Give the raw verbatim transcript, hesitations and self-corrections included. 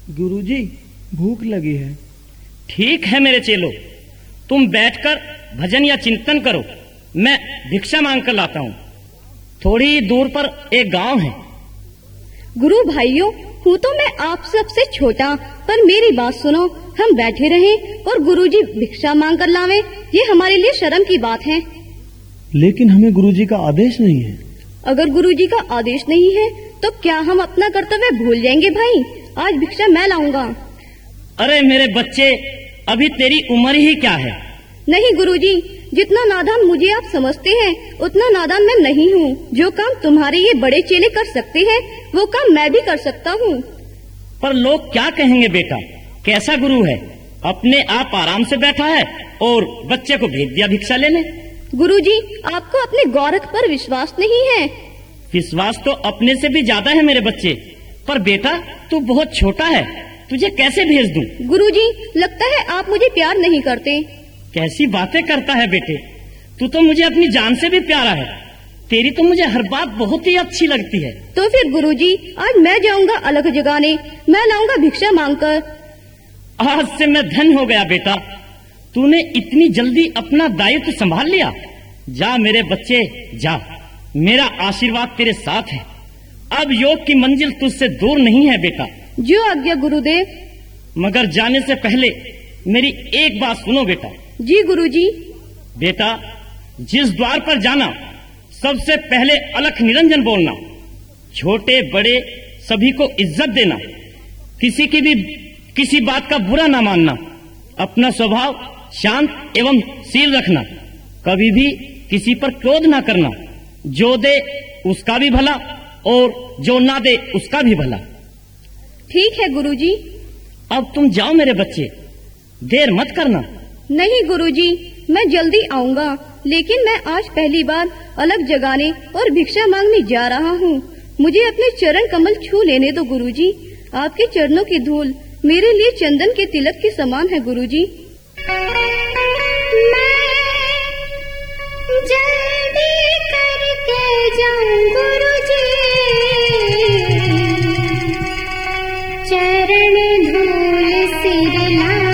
गुरुजी, भूख लगी है। ठीक है मेरे चेलो, तुम बैठकर भजन या चिंतन करो, मैं भिक्षा मांग कर लाता हूँ। थोड़ी दूर पर एक गांव है। गुरु भाइयों, हूँ तो मैं आप सबसे छोटा, पर मेरी बात सुनो। हम बैठे रहें और गुरुजी भिक्षा मांग कर लावे, ये हमारे लिए शर्म की बात है। लेकिन हमें गुरुजी का आदेश नहीं है। अगर गुरुजी का आदेश नहीं है तो क्या हम अपना कर्तव्य भूल जाएंगे भाई? आज भिक्षा मैं लाऊंगा। अरे मेरे बच्चे, अभी तेरी उम्र ही क्या है? नहीं गुरुजी, जितना नादान मुझे आप समझते हैं उतना नादान मैं नहीं हूँ। जो काम तुम्हारे ये बड़े चेले कर सकते हैं वो काम मैं भी कर सकता हूँ। पर लोग क्या कहेंगे बेटा, कैसा गुरु है, अपने आप आराम से बैठा है और बच्चे को भेज दिया भिक्षा लेने। गुरुजी, आपको अपने गौरख पर विश्वास नहीं है। विश्वास तो अपने से भी ज्यादा है मेरे बच्चे, पर बेटा तू बहुत छोटा है, तुझे कैसे भेज दूं? गुरुजी, लगता है आप मुझे प्यार नहीं करते। कैसी बातें करता है बेटे, तू तो मुझे अपनी जान से भी प्यारा है। तेरी तो मुझे हर बात बहुत ही अच्छी लगती है। तो फिर गुरुजी, आज मैं जाऊंगा अलग जगाने, मैं लाऊंगा भिक्षा मांगकर। आज से मैं धन हो गया बेटा, तूने इतनी जल्दी अपना दायित्व संभाल लिया। जा मेरे बच्चे जा, मेरा आशीर्वाद तेरे साथ है। अब योग की मंजिल तुझसे दूर नहीं है बेटा। जो आज्ञा गुरुदेव। मगर जाने से पहले मेरी एक बात सुनो बेटा। जी गुरुजी। बेटा, जिस द्वार पर जाना सबसे पहले अलख निरंजन बोलना, छोटे बड़े सभी को इज्जत देना, किसी की भी किसी बात का बुरा ना मानना, अपना स्वभाव शांत एवं शील रखना, कभी भी किसी पर क्रोध ना करना, जो दे उसका भी भला और जो ना दे उसका भी भला। ठीक है गुरुजी। अब तुम जाओ मेरे बच्चे, देर मत करना। नहीं गुरुजी, मैं जल्दी आऊंगा, लेकिन मैं आज पहली बार अलग जगाने और भिक्षा मांगने जा रहा हूँ। मुझे अपने चरण कमल छू लेने दो गुरुजी। आपके चरणों की धूल मेरे लिए चंदन के तिलक के समान है गुरुजी। मैं जल्दी करके जाऊं गुरुजी, चरण धूल सिर ला